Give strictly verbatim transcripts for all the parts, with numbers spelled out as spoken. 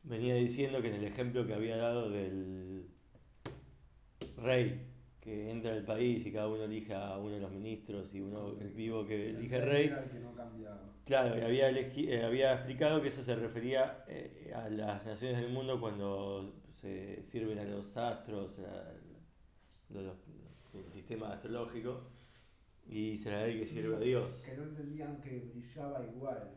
venía diciendo que en el ejemplo que había dado del rey que entra al país y cada uno elige a uno de los ministros y uno el vivo que El elige rey era rey, el que no cambiaba. claro, y había, elegi- eh, había explicado que eso se refería eh, a las naciones del mundo cuando se sirven a los astros, a los- los- el sistema astrológico, y será el que sirve a Y Dios. que no entendían que brillaba igual,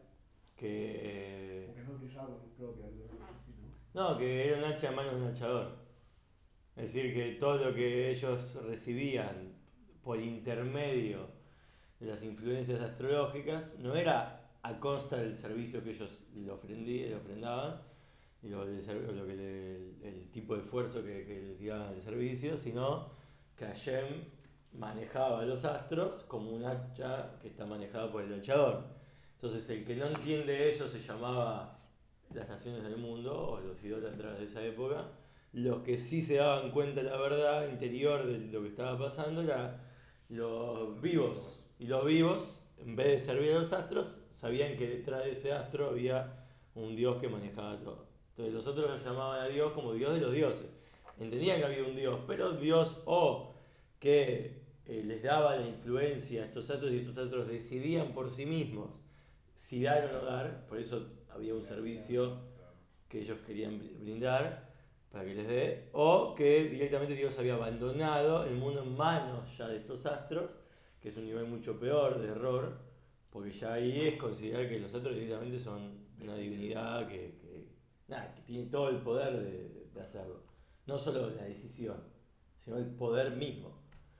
Que. o que no brillaba con luz propia, algo así, ¿no? No, que era un hacha en manos de un hachador. Es decir, que todo lo que ellos recibían por intermedio de las influencias astrológicas no era a consta del servicio que ellos le, ofrendí, le ofrendaban y lo, lo que le- el, el tipo de esfuerzo que, que le tiraban al servicio, sino que Hashem manejaba los astros como un hacha que está manejada por el hachador. Entonces el que no entiende eso se llamaba las naciones del mundo o los idólatras de esa época. Los que sí se daban cuenta de la verdad interior de lo que estaba pasando eran los Los vivos. vivos. Y los vivos, en vez de servir a los astros, sabían que detrás de ese astro había un dios que manejaba todo. Entonces los otros lo llamaban a Dios como Dios de los dioses. Entendían que había un Dios, pero Dios o que eh, les daba la influencia a estos astros y estos astros decidían por sí mismos si dar o no dar, por eso había un Le hacían así, servicio claro. que ellos querían brindar para que les dé, o que directamente Dios había abandonado el mundo en manos ya de estos astros, que es un nivel mucho peor de error, porque ya ahí es considerar que los astros directamente son una Deciden. divinidad que, que, nada, que tiene todo el poder de, de hacerlo. No solo la decisión, sino el poder mismo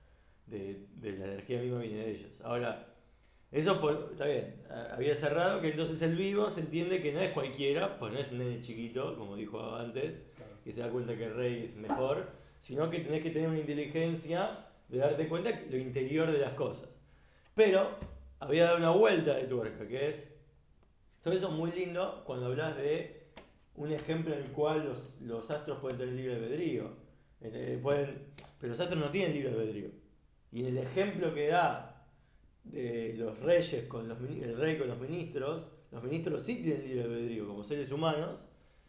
de, de la energía misma viene de ellos. Ahora, eso pues, está bien, había cerrado que entonces el vivo se entiende que no es cualquiera, pues no es un nene chiquito, como dijo antes, Claro. que se da cuenta que el rey es mejor, sino que tenés que tener una inteligencia de darte cuenta de lo interior de las cosas. Pero había dado una vuelta de tuerca, que es, todo eso es muy lindo cuando hablas de un ejemplo en el cual los, los astros pueden tener libre albedrío, eh, pueden, pero los astros no tienen libre albedrío. Y en el ejemplo que da de los reyes con los el rey con los ministros, los ministros sí tienen libre albedrío como seres humanos.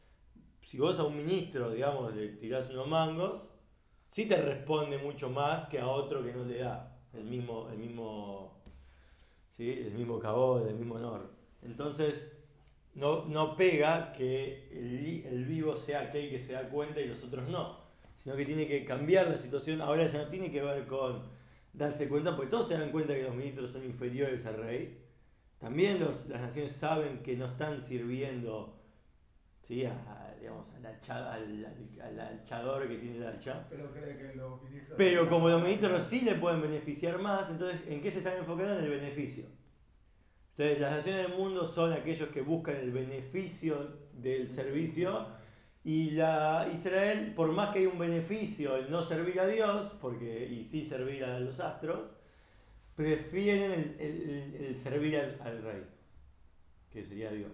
Si vos a un ministro, digamos, le tirás unos mangos, sí te responde mucho más que a otro que no le da el mismo, el mismo, ¿sí? El mismo cabot, el mismo honor. Entonces, no, no pega que el, el vivo sea aquel que se da cuenta y los otros no, sino que tiene que cambiar la situación. Ahora ya no tiene que ver con darse cuenta, porque todos se dan cuenta que los ministros son inferiores al rey. También los, las naciones saben que no están sirviendo, ¿sí? a, digamos, al, hacha, al, al, al hachador que tiene el hacha. Pero cree que los ministros Pero deberían como los pagar ministros más. sí le pueden beneficiar más, entonces ¿en qué se están enfocando? En el beneficio. Entonces las naciones del mundo son aquellos que buscan el beneficio del Del servicio, servicio claro. y la Israel, por más que hay un beneficio en no servir a Dios, porque y sí servir a los astros, prefieren el, el- el servir al, al rey, que sería Dios.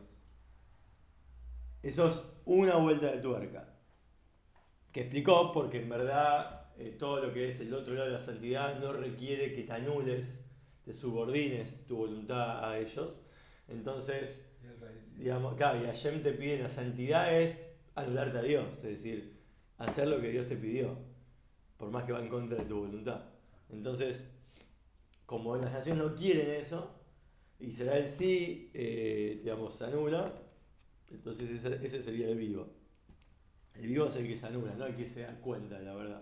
Eso es una vuelta de tuerca, que explicó porque en verdad eh, todo lo que es el otro lado de la santidad no requiere que te anules, te subordines tu voluntad a ellos. Entonces, Y el rey sí. digamos, claro, y Hashem te pide la santidad es anularte a Dios, es decir, hacer lo que Dios te pidió, por más que va en contra de tu voluntad. Entonces, como las naciones no quieren eso, Israel sí, eh, digamos, se anula, entonces ese, ese sería el vivo. El vivo es el que se anula, no el que se da cuenta de la verdad.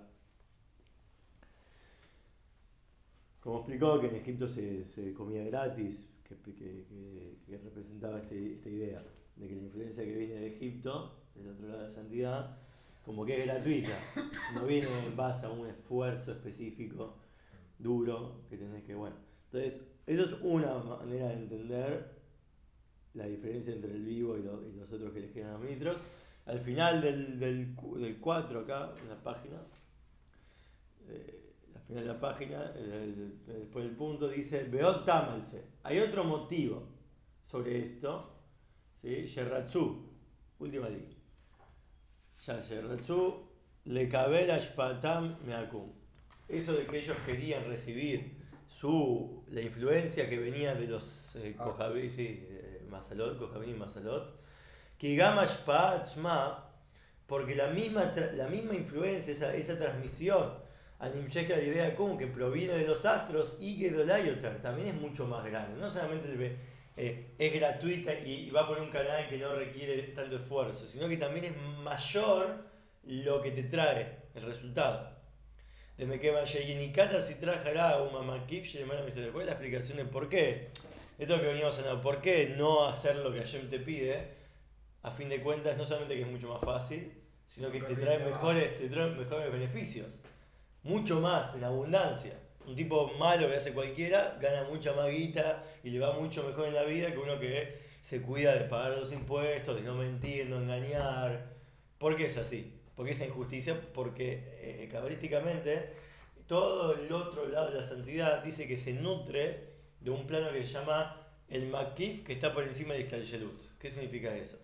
Como explicó que en Egipto se, se comía gratis, que, que, que, que representaba este, esta idea de que la influencia que viene de Egipto, del otro lado de la santidad, como que es gratuita, no viene en base a un esfuerzo específico, duro, que tenés que, bueno. Entonces, eso es una manera de entender la diferencia entre el vivo y, lo, y los otros que elegieron a los ministros. Al final del, del, del cuatro acá, en la página, eh, al final de la página, el- el- después del punto, dice Beot Tamalse. Hay otro motivo sobre esto, ¿sí? Yerratzu, última línea. Ya Yerratzu, le cabel ashpatam meakum. Eso de que ellos querían recibir su, la influencia que venía de los eh, Astros. Kohabí, sí, eh, Masalot, Kohabí y Masalot, que Gama Shpa'at Shma, porque la misma, tra- la misma influencia, esa, esa transmisión, Animsheka la idea como que proviene de los astros y que Dolayotar también es mucho más grande. No solamente el ve- eh, es gratuita y, y va por un canal que no requiere tanto esfuerzo, sino que también es mayor lo que te trae el resultado. De Mekeva Sheyinikata si trajará un mamakif, Shemana Mister. ¿Cuál es la explicación de por qué? Esto que veníamos hablando, ¿por qué no hacer lo que Hashem te pide? A fin de cuentas, no solamente que es mucho más fácil, sino que te trae mejores, te trae mejores beneficios. Mucho más, en abundancia. Un tipo malo que hace cualquiera gana mucha más guita y le va mucho mejor en la vida que uno que se cuida de pagar los impuestos, de no mentir, no engañar. ¿Por qué es así? ¿Por qué esa injusticia? Porque eh, cabalísticamente todo el otro lado de la santidad dice que se nutre de un plano que se llama el Makif, que está por encima del Ishtalshelut. ¿Qué significa eso?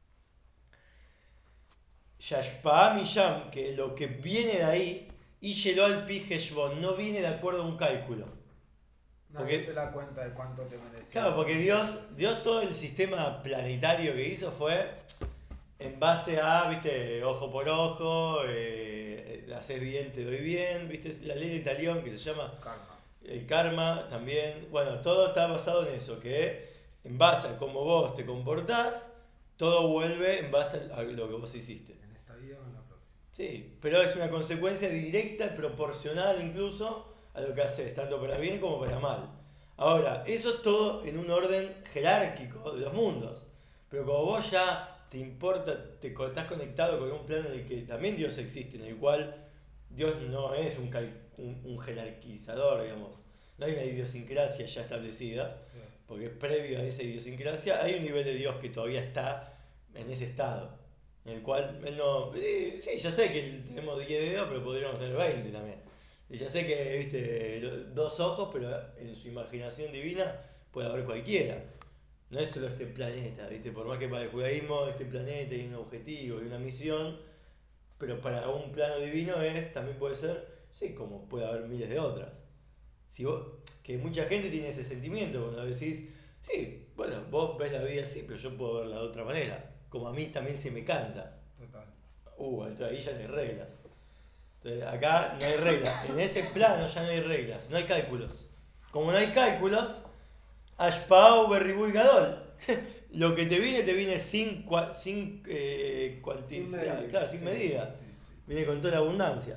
Yashpa Misham, que lo que viene de ahí, y llegó al Pijeshbon, no viene de acuerdo a un cálculo. Nadie Porque, se da cuenta de cuánto te mereces. claro, porque Dios, Dios todo el sistema planetario que hizo fue en base a, viste, ojo por ojo, eh, haces bien, te doy bien, viste, la ley de Talión que se llama Karma. el karma también. Bueno, todo está basado en eso, que en base a cómo vos te comportás, todo vuelve en base a lo que vos hiciste. En esta vida o en la próxima. Sí, pero es una consecuencia directa y proporcional incluso a lo que haces, tanto para bien como para mal. Ahora, eso es todo en un orden jerárquico de los mundos. Pero como vos ya te importa, te co- estás conectado con un plano en el que también Dios existe, en el cual Dios no es un, cal- un, un jerarquizador, digamos. No hay una idiosincrasia ya establecida, Sí. porque previo a esa idiosincrasia hay un nivel de Dios que todavía está en ese estado. En el cual él no. Sí, sí, ya sé que tenemos diez dedos, pero podríamos tener veinte también. Y ya sé que, viste, lo- dos ojos, pero en su imaginación divina puede haber cualquiera. No es solo este planeta, viste, por más que para el judaísmo este planeta hay un objetivo y una misión, pero para un plano divino es, también puede ser, sí, como puede haber miles de otras. Si vos, que mucha gente tiene ese sentimiento cuando decís, sí, bueno, vos ves la vida así, pero yo puedo verla de otra manera. Como a mí también se me canta. Total. Uh, entonces ahí ya no hay reglas. Entonces acá no hay reglas. En ese plano ya no hay reglas, no hay cálculos. Como no hay cálculos, Ashpao Berribuy Gadol. Lo que te viene, te viene sin, cua- sin eh, Sin cuanticidad, medida. claro, sin Sí, medida. sí, sí. Viene con toda la abundancia.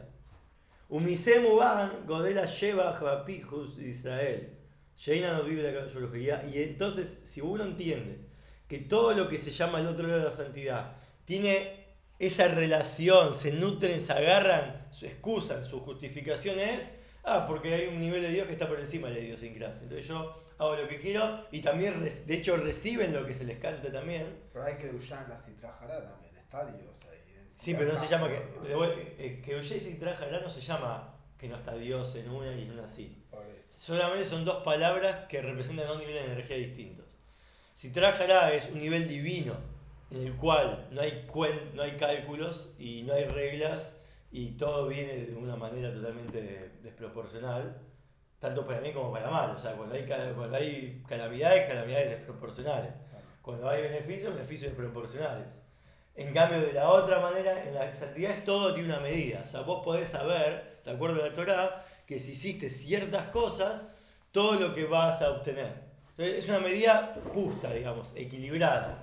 Umisemu van, Godela lleva Javapijus de Israel. Sheina no vive la caballería. Y entonces, si uno entiende que todo lo que se llama el otro lado de la santidad tiene esa relación, se nutren, se agarran, su excusa, su justificación es, ah, porque hay un nivel de Dios que está por encima de la idiosincrasia. Entonces yo hago lo que quiero y también, re- de hecho, reciben lo que se les canta también. Pero hay que Dushan la Citrajará también. Está Dios ahí. En Sí, pero no se cierta llama que. forma. de vuel- eh, Que Ullés y Trajalá no se llama que no está Dios en una y en una sí. Por eso. Solamente son dos palabras que representan dos niveles de energía distintos. Si Trajalá es un nivel divino en el cual no hay, cuen- no hay cálculos y no hay reglas y todo viene de una manera totalmente desproporcional, tanto para bien como para mal. O sea, cuando hay, cal- cuando hay calamidades, calamidades desproporcionales. Claro. Cuando hay beneficios, beneficios desproporcionales. En cambio, de la otra manera, en la santidad es todo tiene una medida. O sea, vos podés saber, de acuerdo a la Torá, que si hiciste ciertas cosas, todo lo que vas a obtener. Entonces, es una medida justa, digamos, equilibrada.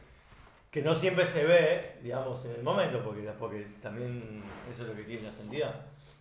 Que no siempre se ve, digamos, en el momento, porque, porque también eso es lo que tiene la santidad.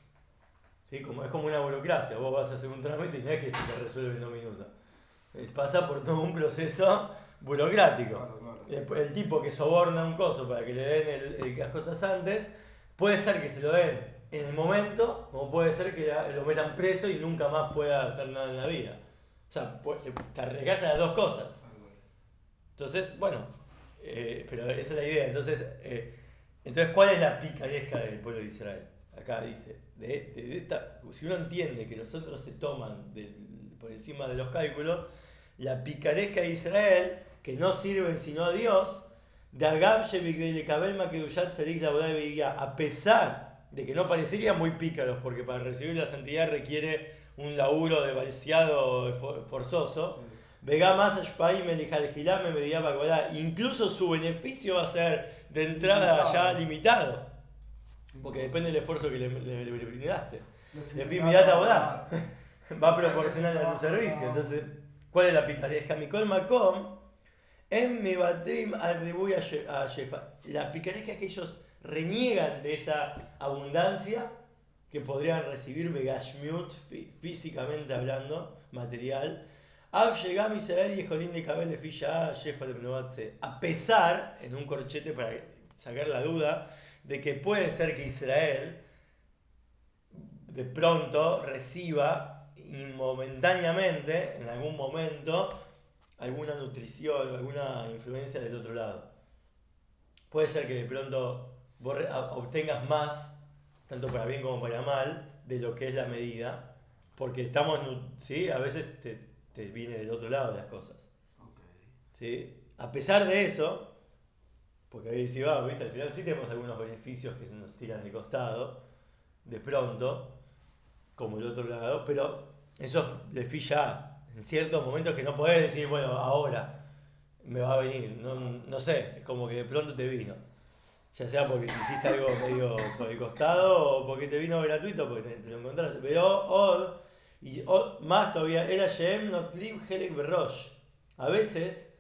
¿Sí? Como, es como una burocracia. Vos vas a hacer un trámite y no es que se te resuelve en dos minutos. Eh, Pasa por todo un proceso burocrático. Claro, claro. El, el tipo que soborna un coso para que le den el- el- las cosas antes, puede ser que se lo den en el momento, como puede ser que la- lo metan preso y nunca más pueda hacer nada en la vida. O sea, pu- te arriesgas a las dos cosas. Entonces, bueno, eh, pero esa es la idea. Entonces, eh, entonces, ¿cuál es la picaresca del pueblo de Israel? Acá dice, de, de- de esta, si uno entiende que los otros se toman del- por encima de los cálculos, la picaresca de Israel, que no sirven sino a Dios, de Agam Shevik de Lekabel Makedushat Tzadik Laudai Beiguá, a pesar de que no parecerían muy pícaros, porque para recibir la santidad requiere un laburo demasiado for- forzoso, Vega más Ashpai me me medía Bagbalá. Incluso su beneficio va a ser de entrada ya limitado. Porque depende del esfuerzo que le, le, le brindaste. Le fin mi data volá. Va proporcional a tu servicio. Entonces, ¿cuál es la picaresca? Mikol Makom, en mi batrim atribuye a Shefa. La picaresca es que ellos reniegan de esa abundancia que podrían recibir Begashmiut, físicamente hablando, material. Av llegam Israel y Jolín de Cabel de Filla Shefa de Menobatse. A pesar, en un corchete para sacar la duda, de que puede ser que Israel de pronto reciba momentáneamente, en algún momento, alguna nutrición, alguna influencia del otro lado. Puede ser que de pronto vos obtengas más, tanto para bien como para mal, de lo que es la medida, porque estamos, ¿sí? A veces te, te viene del otro lado de las cosas. ¿Sí? A pesar de eso, porque ahí sí va, ¿viste? Al final sí tenemos algunos beneficios que se nos tiran de costado, de pronto, como el otro lado, pero eso le filla en ciertos momentos que no podés decir, bueno, ahora me va a venir, no, no sé, es como que de pronto te vino. Ya sea porque te hiciste algo medio por el costado o porque te vino gratuito porque te, te lo encontraste. Pero Od, y Od, más todavía, era Shem Notlim Helek Berosh. A veces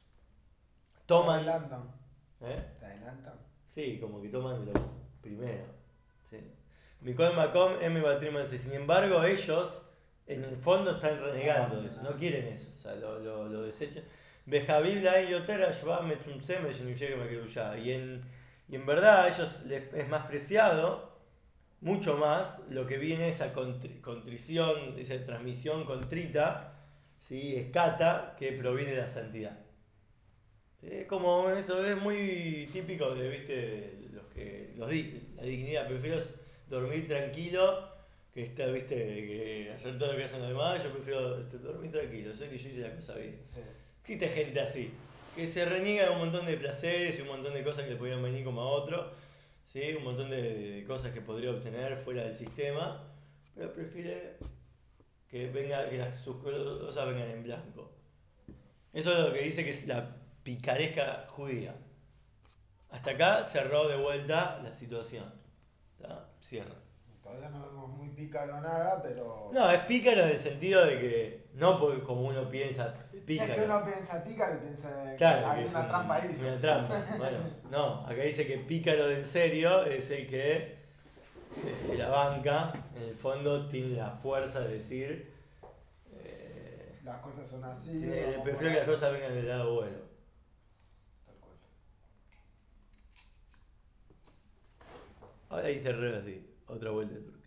toman. Te adelantan. ¿Eh? Te adelantan. Sí, como que toman lo primero. ¿Sí? Mikol Makom M. Batrima dice, sin embargo, ellos en el fondo están renegando de eso, no quieren eso, o sea, lo, lo, lo desechan. Bejabil la Yotera Shva Metzumsem y en y en verdad a ellos les es más preciado, mucho más, lo que viene esa contri, contrición, esa transmisión contrita, ¿sí? Escata, que proviene de la santidad. ¿Sí? Es como eso, es muy típico de, ¿viste? De los que, los, la dignidad, prefiero dormir tranquilo que estar, ¿viste? Que hacer todo lo que hacen los demás, yo prefiero este, dormir tranquilo, sé que yo hice la cosa bien. Sí. Existe gente así, que se reniega de un montón de placeres y un montón de cosas que le podrían venir como a otro, ¿sí? Un montón de, de cosas que podría obtener fuera del sistema, pero prefiere que, venga, que las, sus cosas vengan en blanco. Eso es lo que dice que es la picaresca judía. Hasta acá cerró de vuelta la situación. ¿Tá? Cierra. Todavía no vemos muy pícaro nada, pero. No, es pícaro en el sentido de que, no porque como uno piensa, pícaro. Es que uno piensa pícaro y piensa Claro, que que hay es una un, trampa ahí. una trampa. Bueno, no, acá dice que pícaro de en serio es el que se la banca, en el fondo tiene la fuerza de decir. Eh, Las cosas son así. tiene, prefiero que las cosas vengan del lado bueno. Tal cual. Ahora dice re así, otra vuelta de turque.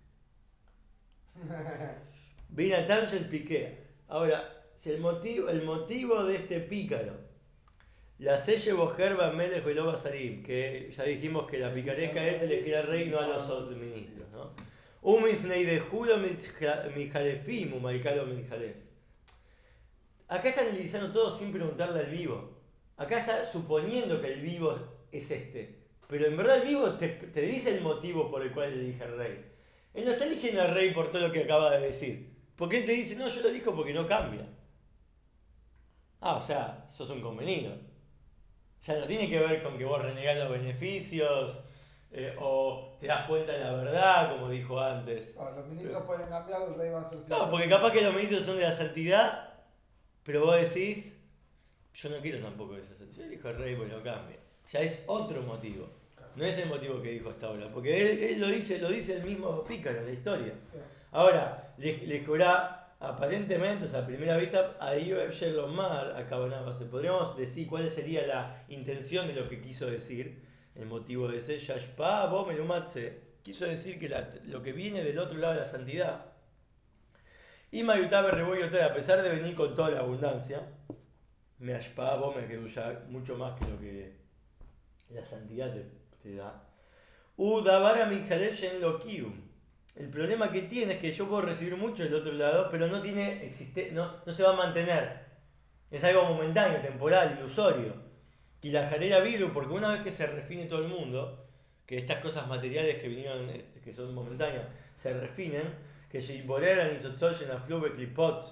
Vina el Piqué. Ahora, si el motivo, el motivo de este pícaro, la selle Bojerba Melech Veloba Sarim, que ya dijimos que la picaresca es elegir al rey y no a los ministros, ¿no? Umifnei de Julio Mijalefim, Umaikalo Mijalef. Acá está analizando todo sin preguntarle al vivo. Acá está suponiendo que el vivo es este. Pero en verdad el vivo te, te dice el motivo por el cual elige al rey. Él no está eligiendo al rey por todo lo que acaba de decir. Porque él te dice, no, yo lo elijo porque no cambia. Ah, o sea, sos un convenido. O sea, no tiene que ver con que vos renegás los beneficios eh, o te das cuenta de la verdad, como dijo antes. No, los ministros Pero, pueden cambiar, el rey va a ser siempre. no, porque capaz que los ministros son de la santidad, pero vos decís, yo no quiero tampoco eso. Yo elijo al rey porque no cambia. Ya es otro motivo. No es el motivo que dijo hasta ahora. Porque él, él lo dice, lo dice el mismo pícaro en la historia. Sí. Ahora, le, le jurá, aparentemente, o sea, a primera vista, a Ioeb Shelomar, a Cabanabase. Podríamos decir cuál sería la intención de lo que quiso decir. El motivo de ese Yashpa Bomelumatse. Quiso decir que la, lo que viene del otro lado de la santidad. Y Mayutabe Reboyote, a pesar de venir con toda la abundancia, me ashpa, vos me quedo ya mucho más que lo que la santidad te, te da. Udavara Mijalef en Lokium. El problema que tiene es que yo puedo recibir mucho del otro lado, pero no tiene existe, no, no se va a mantener. Es algo momentáneo, temporal, ilusorio. Y la jarera virus, porque una vez que se refine todo el mundo, que estas cosas materiales que vinieron, que son momentáneas, se refinen, que Shiboreran y Totsoyen a Flube Clipot,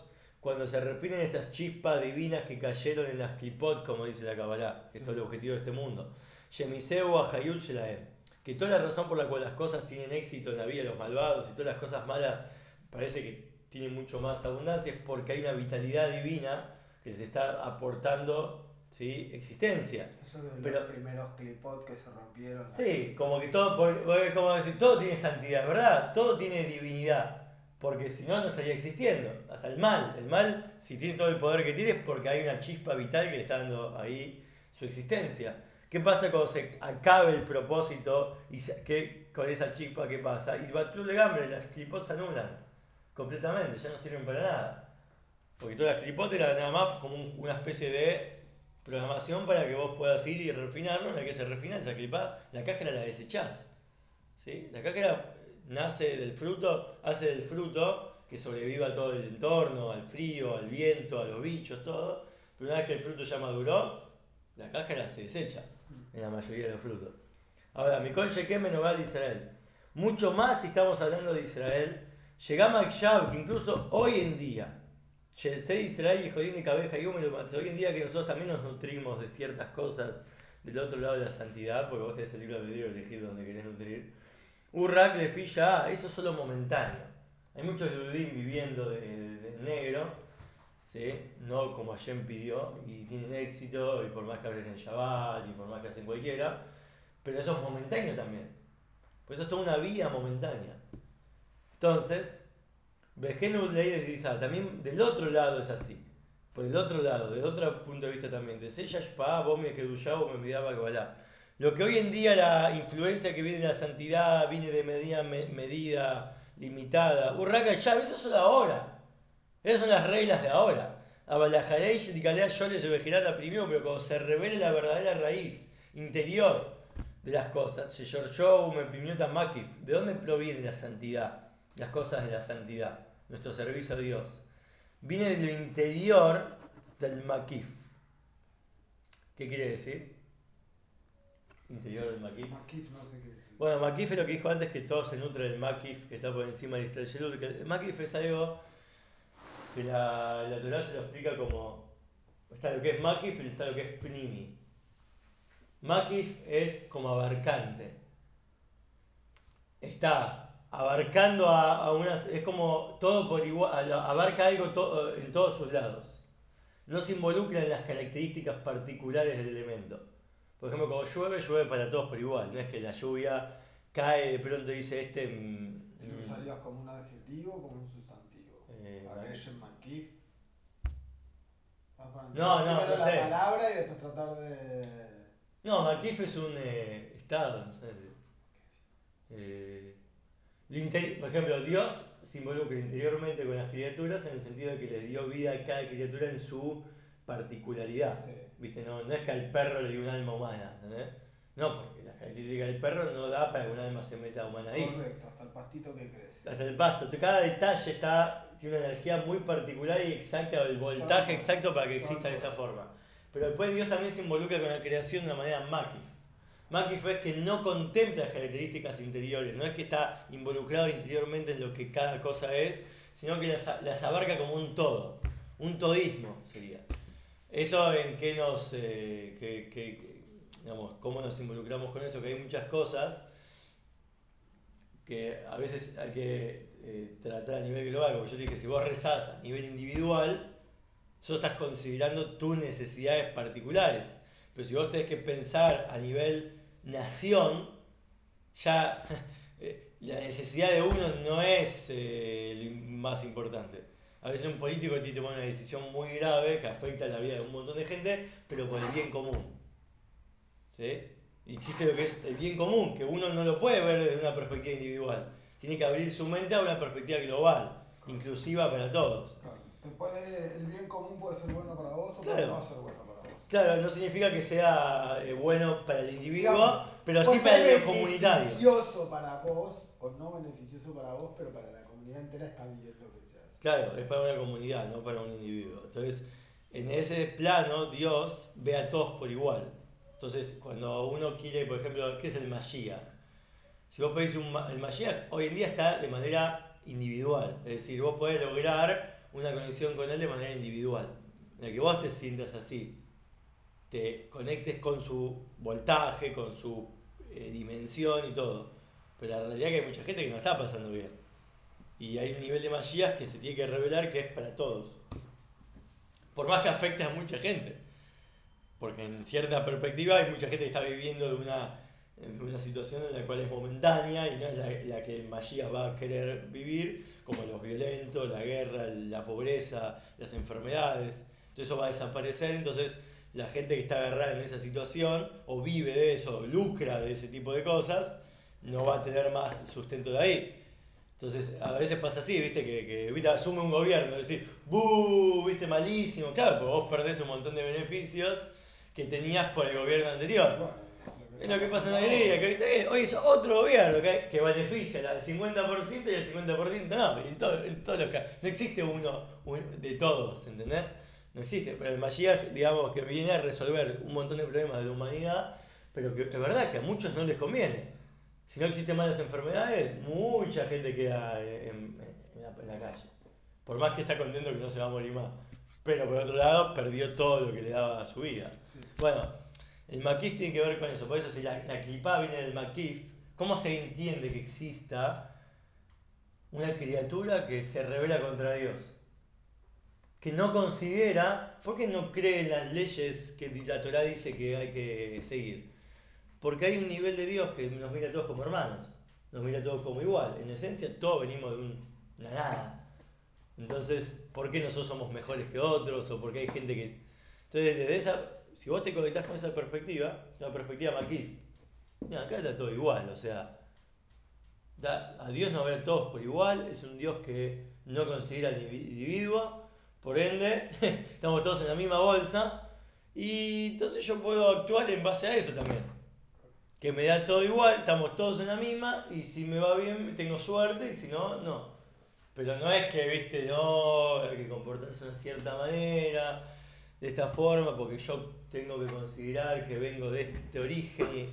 cuando se refieren a estas chispas divinas que cayeron en las clipot, como dice la Kabbalah, que Sí. es todo el objetivo de este mundo. Yemiseu Ahayut Shelaem. Que toda la razón por la cual las cosas tienen éxito en la vida de los malvados y todas las cosas malas parece que tienen mucho más abundancia es porque hay una vitalidad divina que les está aportando, ¿sí?, existencia. Eso de Pero los primeros clipot que se rompieron. sí, como que todo, por- como decir, todo tiene santidad, ¿verdad? Todo tiene divinidad. Porque si no, no estaría existiendo. Hasta el mal. El mal, si tiene todo el poder que tiene, es porque hay una chispa vital que le está dando ahí su existencia. ¿Qué pasa cuando se acabe el propósito y se, que, con esa chispa qué pasa? Y Batul de Gambre, las clipots se anulan completamente, ya no sirven para nada. Porque todas las clipotes eran nada más como un- una especie de programación para que vos puedas ir y refinarlo. En la que se refina esa clipa, la cáscara la desechás. ¿Sí? La cáscara nace del fruto, hace del fruto que sobreviva a todo el entorno, al frío, al viento, a los bichos, todo. Pero una vez que el fruto ya maduró, la cáscara se desecha en la mayoría de los frutos. Ahora, Mikol Shekem en hogar de Israel. Mucho más si estamos hablando de Israel. Llegamos a Yab, que incluso hoy en día, Yesé Israel y Jodín y Cabeja y Húmedo, hoy en día que nosotros también nos nutrimos de ciertas cosas del otro lado de la santidad, porque vos tenés el libro de albedrío, elegir donde querés nutrir. Urrak de Filla, eso es solo momentáneo. Hay muchos Yudim viviendo de, de- de negro, ¿sí?, no como Hashem pidió, y tienen éxito, y por más que hablen en Shabbat, y por más que hacen cualquiera, pero eso es momentáneo también. Por eso es toda una vida momentánea. Entonces, Vejenu ley dice, también del otro lado es así. Por el otro lado, del otro punto de vista también. De Seya Shpa, vos me Kedushá, vos me miraba Kabbalah. Lo que hoy en día la influencia que viene de la santidad viene de medida, me- medida limitada. Urraka ya, eso es ahora. Esas son las reglas de ahora. Abalajarei y Kalea yo les la primero, pero cuando se revele la verdadera raíz interior de las cosas, Sheyorshou, Mepimiota Makif, ¿de dónde proviene la santidad? Las cosas de la santidad, nuestro servicio a Dios. Viene del interior del Makif. ¿Qué quiere decir? Interior del Makif. Makif, no sé qué. Bueno, Makif es lo que dijo antes, que todo se nutre del Makif, que está por encima de Israel Yelul. Que el Makif es algo que la, la Torah se lo explica como. Está lo que es Makif y está lo que es Pnimi. Makif es como abarcante. Está abarcando a, a unas. Es como todo por igual. Abarca algo to, en todos sus lados. No se involucra en las características particulares del elemento. Por ejemplo, cuando llueve, llueve para todos por igual. No es que la lluvia cae de pronto y dice este. Mm, ¿Y lo usarías como un adjetivo o como un sustantivo? eh, Agreshen Makif. Ah, para entender no, no, primero no la sé. palabra y después tratar de. No, Makif es un eh, estado. No sé. Eh, por ejemplo, Dios se involucra interiormente con las criaturas en el sentido de que les dio vida a cada criatura en su particularidad. Sí. ¿Viste? No, no es que al perro le dio un alma humana. ¿Entendés? No, porque la característica del perro no da para que un alma se meta humana ahí. Correcto, hasta el pastito que crece. Hasta el pasto. Cada detalle está, tiene una energía muy particular y exacta, el voltaje exacto para que exista de esa forma. Pero después Dios también se involucra con la creación de una manera makif. Makif es que no contempla las características interiores, no es que está involucrado interiormente en lo que cada cosa es, sino que las, las abarca como un todo, un todismo sería. Eso en qué nos, eh, que, que, digamos, cómo nos involucramos con eso, que hay muchas cosas que a veces hay que eh, tratar a nivel global, como yo dije, si vos rezás a nivel individual, solo estás considerando tus necesidades particulares. Pero si vos tenés que pensar a nivel nación, ya eh, la necesidad de uno no es eh, lo más importante. A veces un político tiene que tomar una decisión muy grave que afecta la vida de un montón de gente, pero por el bien común. ¿Sí? Y existe lo que es el bien común, que uno no lo puede ver desde una perspectiva individual. Tiene que abrir su mente a una perspectiva global, inclusiva para todos. Claro. Te puede, el bien común puede ser bueno para vos o puede Claro, no ser bueno para vos. claro, no significa que sea eh, bueno para el individuo, Digamos, pero sí puede para ser lo comunitario. beneficioso para vos o no beneficioso para vos, pero para la comunidad entera está bien lo que se hace. Claro, es para una comunidad, no para un individuo. Entonces, en ese plano, Dios ve a todos por igual. Entonces, cuando uno quiere, por ejemplo, ¿qué es el Mashiach? Si vos pedís un, el Mashiach, hoy en día está de manera individual. Es decir, vos podés lograr una conexión con él de manera individual. En la que vos te sientas así, te conectes con su voltaje, con su eh, dimensión y todo. Pero la realidad es que hay mucha gente que no está pasando bien. Y hay un nivel de Mashiach que se tiene que revelar que es para todos. Por más que afecte a mucha gente. Porque en cierta perspectiva hay mucha gente que está viviendo de una, de una situación en la cual es momentánea y no es la, la que el Mashiach va a querer vivir, como los violentos, la guerra, la pobreza, las enfermedades. Entonces eso va a desaparecer, entonces la gente que está agarrada en esa situación, o vive de eso, o lucra de ese tipo de cosas, no va a tener más sustento de ahí. Entonces, a veces pasa así, viste, que, que ¿viste? Asume un gobierno, decir, ¡buh! Viste, malísimo. Claro, porque vos perdés un montón de beneficios que tenías por el gobierno anterior. Bueno, es lo que Es está lo que pasa en pasando la alegría, ahora. que eh, hoy es otro gobierno que, que beneficia al cincuenta por ciento y al cincuenta por ciento no, en, todo, en todos los casos. No existe uno, un- de todos, ¿entendés? No existe, pero el Mashiach, digamos, que viene a resolver un montón de problemas de la humanidad, pero que es verdad que a muchos no les conviene. Si no existen más las enfermedades, mucha gente queda en, en la, en la calle. Por más que está contento que no se va a morir más. Pero por otro lado, perdió todo lo que le daba a su vida. Sí. Bueno, el Makif tiene que ver con eso. Por eso, si la, la clipá viene del Makif, ¿cómo se entiende que exista una criatura que se revela contra Dios? Que no considera, ¿por qué no cree en las leyes que la Torah dice que hay que seguir? Porque hay un nivel de Dios que nos mira a todos como hermanos, nos mira a todos como igual. En esencia, todos venimos de un- una nada. Entonces, ¿por qué nosotros somos mejores que otros? O porque hay gente que. Entonces, desde esa. Si vos te conectás con esa perspectiva, una perspectiva maquif, mira, acá está todo igual, o sea, da- a Dios nos ve a todos por igual, es un Dios que no considera al individuo, por ende, estamos todos en la misma bolsa, y entonces yo puedo actuar en base a eso también. Que me da todo igual, estamos todos en la misma, y si me va bien, tengo suerte, y si no, no. Pero no es que, viste, no, hay que comportarse de una cierta manera, de esta forma, porque yo tengo que considerar que vengo de este origen. Y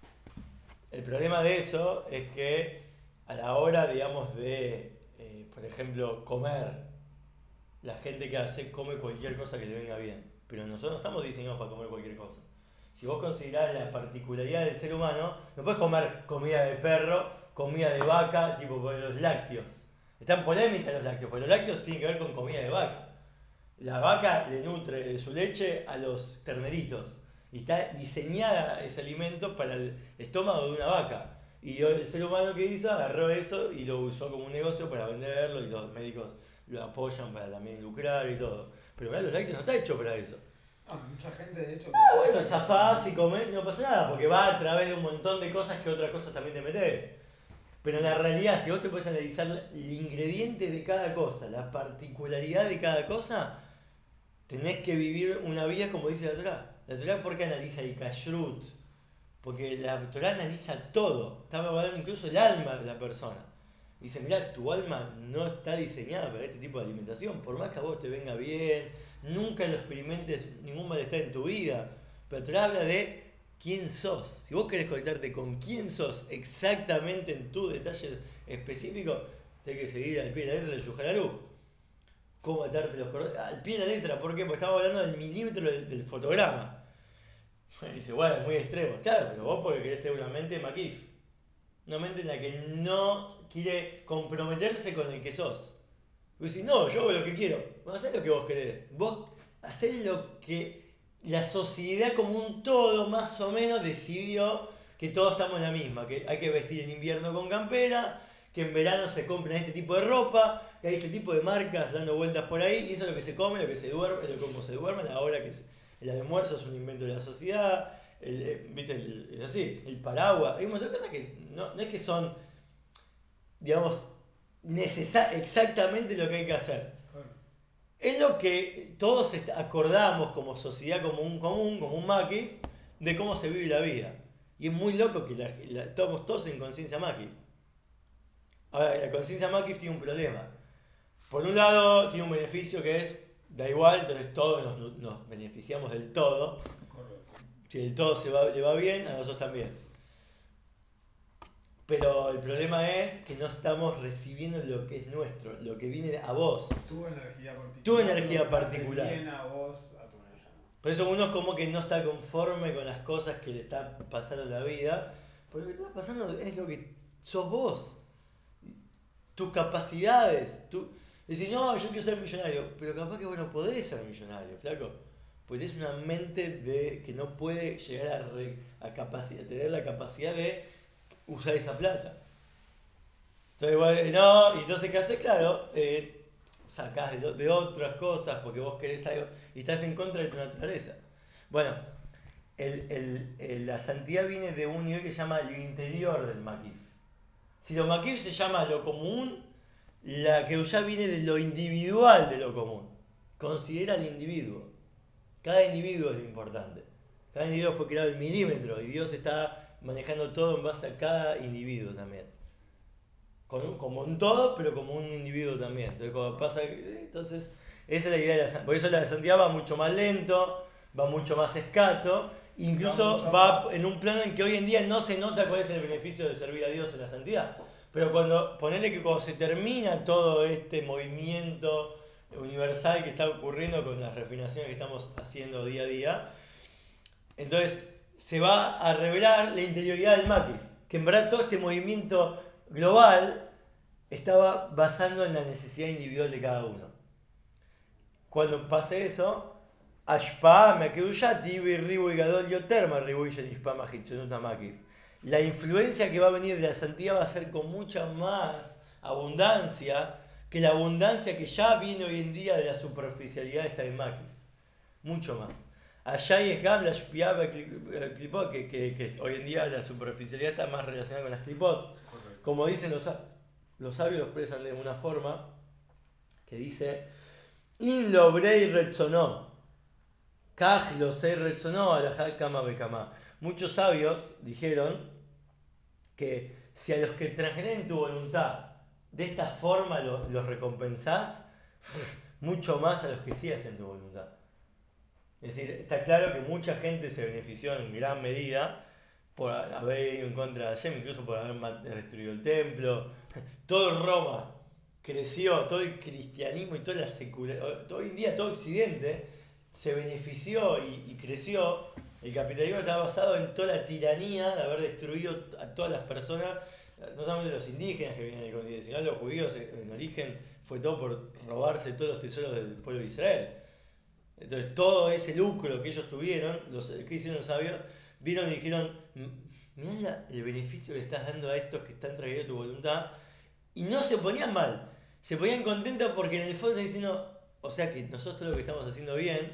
el problema de eso es que a la hora, digamos, de, eh, por ejemplo, comer, la gente que hace come cualquier cosa que le venga bien. Pero nosotros no estamos diseñados para comer cualquier cosa. Si vos considerás la particularidad del ser humano, no puedes comer comida de perro, comida de vaca, tipo por los lácteos. Están polémicas los lácteos, porque los lácteos tienen que ver con comida de vaca. La vaca le nutre de su leche a los terneritos. Y está diseñada ese alimento para el estómago de una vaca. Y el ser humano que hizo agarró eso y lo usó como un negocio para venderlo y los médicos lo apoyan para también lucrar y todo. Pero mirá, los lácteos no está hecho para eso. No, mucha gente de hecho Ah, bueno, piensa zafás y que. comés y no pasa nada, porque va a través de un montón de cosas que otras cosas también te metes. Pero en la realidad, si vos te puedes analizar el ingrediente de cada cosa, la particularidad de cada cosa, tenés que vivir una vida como dice la Torah. La Torah, ¿por qué analiza el kashrut? Porque la Torah analiza todo. Estamos hablando incluso el alma de la persona. Dice, mira, tu alma no está diseñada para este tipo de alimentación. Por más que a vos te venga bien, nunca lo experimentes ningún malestar en tu vida. Pero la Torah habla de quién sos. Si vos querés conectarte con quién sos exactamente en tu detalle específico, tenés que seguir al pie de la letra del Shulchan Aruch. Cómo atarte los cordones. Al pie de la letra, ¿por qué? Porque estamos hablando del milímetro del, del fotograma. Y dice, bueno, es muy extremo. Claro, pero vos porque querés tener una mente maquif. Una mente en la que no quiere comprometerse con el que sos. Vos decís, no, yo hago lo que quiero. Bueno, hacés lo que vos querés. Vos hacés lo que la sociedad como un todo más o menos decidió que todos estamos en la misma. Que hay que vestir en invierno con campera, que en verano se compran este tipo de ropa, que hay este tipo de marcas dando vueltas por ahí, y eso es lo que se come, lo que se duerme, lo como se duerme, la hora que se, el almuerzo es un invento de la sociedad, el, eh, ¿viste? El- es así, el paraguas, hay un montón de cosas que no, no es que son, digamos, necesa- exactamente lo que hay que hacer. Claro. Es lo que todos est- acordamos como sociedad, como un común, como un maqui, de cómo se vive la vida. Y es muy loco que la- la- estamos todos en conciencia maqui. Ahora, la conciencia maqui tiene un problema. Por un lado, tiene un beneficio que es, da igual, entonces todos nos, nos beneficiamos del todo. Correcto. Si el todo se va, le va bien, a nosotros también. Pero el problema es que no estamos recibiendo lo que es nuestro, lo que viene a vos. Tu energía particular. Tu energía lo que te hace particular. bien a vos, a tu energía. Por eso uno es como que no está conforme con las cosas que le está pasando en la vida. Porque lo que está pasando es lo que sos vos. Tus capacidades. Tu... Decís, no, yo quiero ser millonario. Pero capaz que vos no podés ser millonario, flaco. Porque tenés una mente de que no puede llegar a, re, a, capacidad, a tener la capacidad de usar esa plata. Entonces, bueno, no, y entonces, ¿qué haces? Claro, eh, sacás de, de otras cosas porque vos querés algo y estás en contra de tu naturaleza. Bueno, el, el, el, la santidad viene de un nivel que se llama lo interior del maquif. Si lo maquif se llama lo común, la que ya viene de lo individual de lo común. Considera al individuo. Cada individuo es lo importante. Cada individuo fue creado en milímetro y Dios está manejando todo en base a cada individuo también. Como un todo, pero como un individuo también. Entonces, cuando pasa, entonces esa es la idea de la santidad. Por eso la santidad va mucho más lento, va mucho más escato, incluso va, va en un plano en que hoy en día no se nota cuál es el beneficio de servir a Dios en la santidad. Pero cuando, ponele que cuando se termina todo este movimiento universal que está ocurriendo con las refinaciones que estamos haciendo día a día, entonces se va a revelar la interioridad del maquis, que en verdad todo este movimiento global estaba basando en la necesidad individual de cada uno. Cuando pase eso, Ashpa me Mekedushati Ribu y Gadol Yoterma Ribu y Yenishpa Mahichonut Makif. La influencia que va a venir de la santidad va a ser con mucha más abundancia que la abundancia que ya viene hoy en día de la superficialidad de esta de Makif. Mucho más. Allá es Gam, la Shpiaba Clipot, que, que, que hoy en día la superficialidad está más relacionada con las Clipot. Como dicen los, los sabios, lo expresan de una forma que dice: In lo brei retzonó, kaj lo sei retzonó, alajal kama bekama. Muchos sabios dijeron que si a los que transgreden tu voluntad de esta forma los, los recompensás, mucho más a los que sí hacen tu voluntad. Es decir, está claro que mucha gente se benefició en gran medida por haber ido en contra de Hashem, incluso por haber destruido el templo. Todo Roma creció, todo el cristianismo y toda la secularidad, hoy en día todo Occidente se benefició y, y creció. El capitalismo está basado en toda la tiranía de haber destruido a todas las personas, no solamente los indígenas que vienen del continente, sino los judíos en origen, fue todo por robarse todos los tesoros del pueblo de Israel. Entonces todo ese lucro que ellos tuvieron, los, ¿qué hicieron los sabios? Vieron y dijeron, mirá el beneficio que le estás dando a estos que están trayendo tu voluntad, y no se ponían mal, se ponían contentos porque en el fondo están diciendo, o sea que nosotros lo que estamos haciendo bien,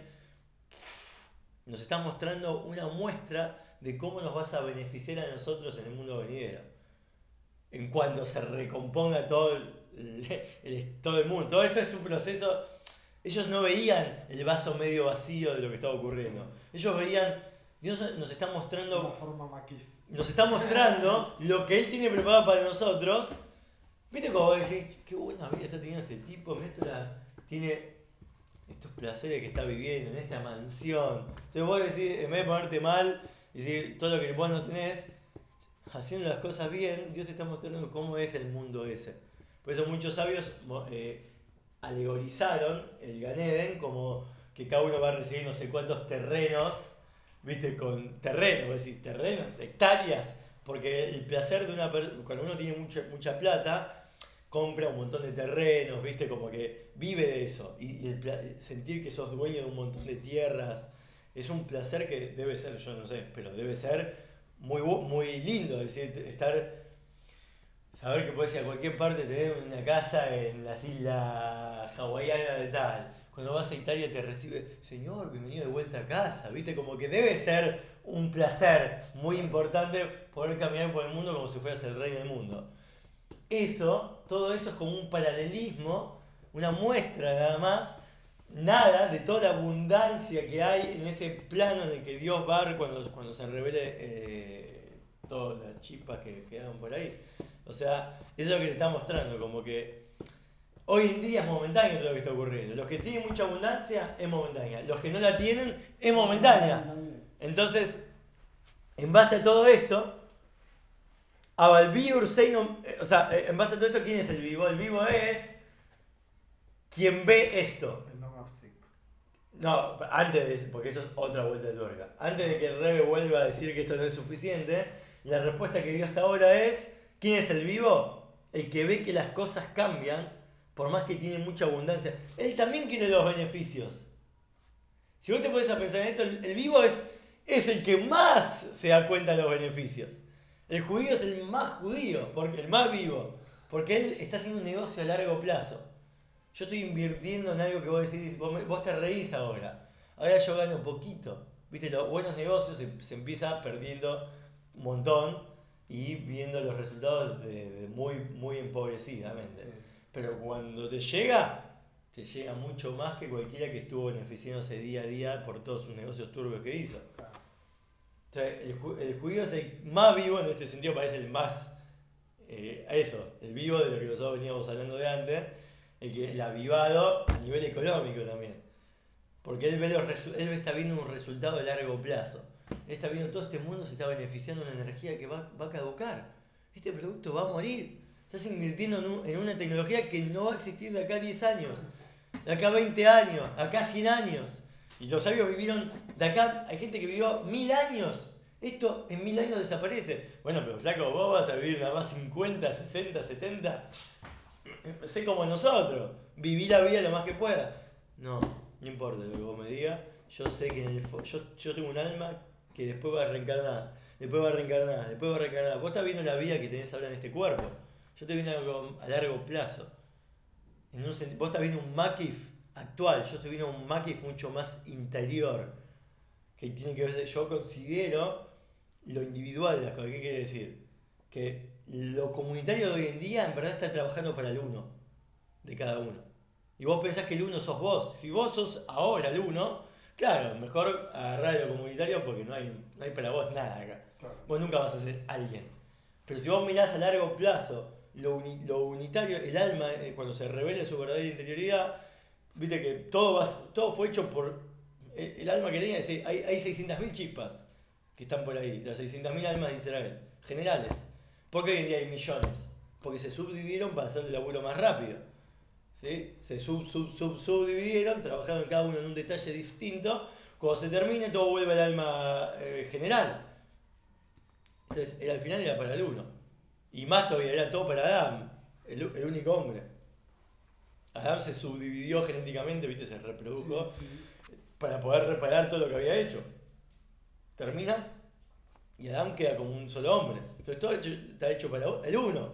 nos estás mostrando una muestra de cómo nos vas a beneficiar a nosotros en el mundo venidero. En cuanto se recomponga todo el, el, todo el mundo. Todo esto es un proceso. Ellos no veían el vaso medio vacío de lo que estaba ocurriendo. Ellos veían, Dios nos está mostrando, una forma maquif. Nos está mostrando lo que Él tiene preparado para nosotros. ¿Viste cómo decís, qué buena vida está teniendo este tipo? La, tiene estos placeres que está viviendo en esta mansión. Entonces vos decís, en vez de ponerte mal y decir todo lo que vos no tenés, haciendo las cosas bien, Dios te está mostrando cómo es el mundo ese. Por eso muchos sabios eh, alegorizaron el Gan Eden como que cada uno va a recibir no sé cuántos terrenos, viste, con terrenos, vos decís, terrenos, hectáreas, porque el placer de una persona, cuando uno tiene mucha, mucha plata, compra un montón de terrenos, viste, como que vive de eso, y, y el, sentir que sos dueño de un montón de tierras, es un placer que debe ser, yo no sé, pero debe ser muy, muy lindo, es decir, estar... Saber que puedes ir a cualquier parte, tener una casa en las islas hawaianas de tal. Cuando vas a Italia te recibe, señor, bienvenido de vuelta a casa, ¿viste? Como que debe ser un placer muy importante poder caminar por el mundo como si fueras el rey del mundo. Eso, todo eso es como un paralelismo, una muestra nada más, nada de toda la abundancia que hay en ese plano en el que Dios va a ver cuando, cuando se revele eh, todas las chispas que quedan por ahí. O sea, eso es lo que te está mostrando, como que hoy en día es momentáneo todo lo que está ocurriendo. Los que tienen mucha abundancia es momentánea, los que no la tienen es momentánea. Entonces, en base a todo esto, Aber el Viewer sei no, eh, o sea, eh, en base a todo esto, ¿quién es el vivo? El vivo es quien ve esto. El no mapstick. No, antes de, porque eso es otra vuelta de tuerca. Antes de que el Rebe vuelva a decir que esto no es suficiente, la respuesta que dio hasta ahora es, ¿quién es el vivo? El que ve que las cosas cambian, por más que tiene mucha abundancia. Él también quiere los beneficios. Si vos te pones a pensar en esto, el, el vivo es, es el que más se da cuenta de los beneficios. El judío es el más judío, porque el más vivo, porque él está haciendo un negocio a largo plazo. Yo estoy invirtiendo en algo que vos decís, vos, me- vos te reís ahora. Ahora yo gano poquito. Viste, los buenos negocios se, se empieza perdiendo un montón y viendo los resultados de, de muy, muy empobrecidamente. Sí. Pero cuando te llega, te llega mucho más que cualquiera que estuvo beneficiándose día a día por todos sus negocios turbios que hizo. Claro. O sea, el, ju- el judío es el más vivo en este sentido, parece el más eh, eso, el vivo de lo que nosotros veníamos hablando de antes, el que el avivado a nivel económico también. Porque él, ve los resu- él está viendo un resultado de largo plazo. Él está viendo todo este mundo se está beneficiando de una energía que va, va a caducar. Este producto va a morir. Estás invirtiendo en, un- en una tecnología que no va a existir de acá a diez años, de acá a veinte años, acá a cien años. Y los sabios vivieron, de acá hay gente que vivió mil años. Esto en mil años desaparece. Bueno, pero flaco, vos vas a vivir nada más cincuenta, sesenta, setenta. Sé como nosotros, viví la vida lo más que pueda. No, no importa lo que vos me digas, yo sé que en el fo- yo, yo tengo un alma que después va a reencarnar, después va a reencarnar, después va a reencarnar. Vos estás viendo la vida que tenés ahora en este cuerpo. Yo estoy viendo algo a largo plazo. En un sen- vos estás viendo un Makif actual, yo estoy viendo un Makif mucho más interior. Que tiene que ver, yo considero lo individual de las cosas. ¿Qué quiere decir? Que lo comunitario de hoy en día en verdad está trabajando para el uno de cada uno. Y vos pensás que el uno sos vos. Si vos sos ahora el uno, claro, mejor agarrar lo comunitario porque no hay, no hay para vos nada acá. Claro. Vos nunca vas a ser alguien. Pero si vos mirás a largo plazo lo, uni- lo unitario, el alma, eh, cuando se revela su verdadera interioridad, viste que todo, va, todo fue hecho por el, el alma que tenía. Ese- Hay, hay seiscientas mil chispas que están por ahí, las seiscientas mil almas de Israel, generales. ¿Por qué hoy en día hay millones? Porque se subdividieron para hacer el laburo más rápido. ¿Sí? Se sub, sub, sub, subdividieron, trabajaron cada uno en un detalle distinto. Cuando se termine, todo vuelve al alma eh, general. Entonces, era, al final era para el uno. Y más todavía, era todo para Adán, el, el único hombre. Adán se subdividió genéticamente, ¿viste? Se reprodujo Sí, sí. para poder reparar todo lo que había hecho. Termina y Adán queda como un solo hombre. Entonces, todo hecho- está hecho para el uno,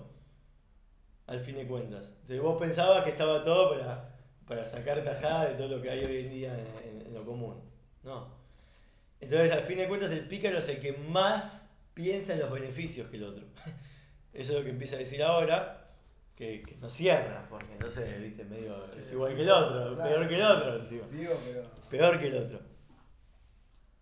al fin de cuentas. Entonces, vos pensabas que estaba todo para, para sacar tajada de todo lo que hay hoy en día en, en- en lo común. No. Entonces, al fin de cuentas, el pícaro es el que más piensa en los beneficios que el otro. Eso es lo que empieza a decir ahora, que, que no cierra, porque entonces, viste, medio, es Que igual que el vivo, otro, claro, peor que el otro encima. vivo, pero. Peor que el otro.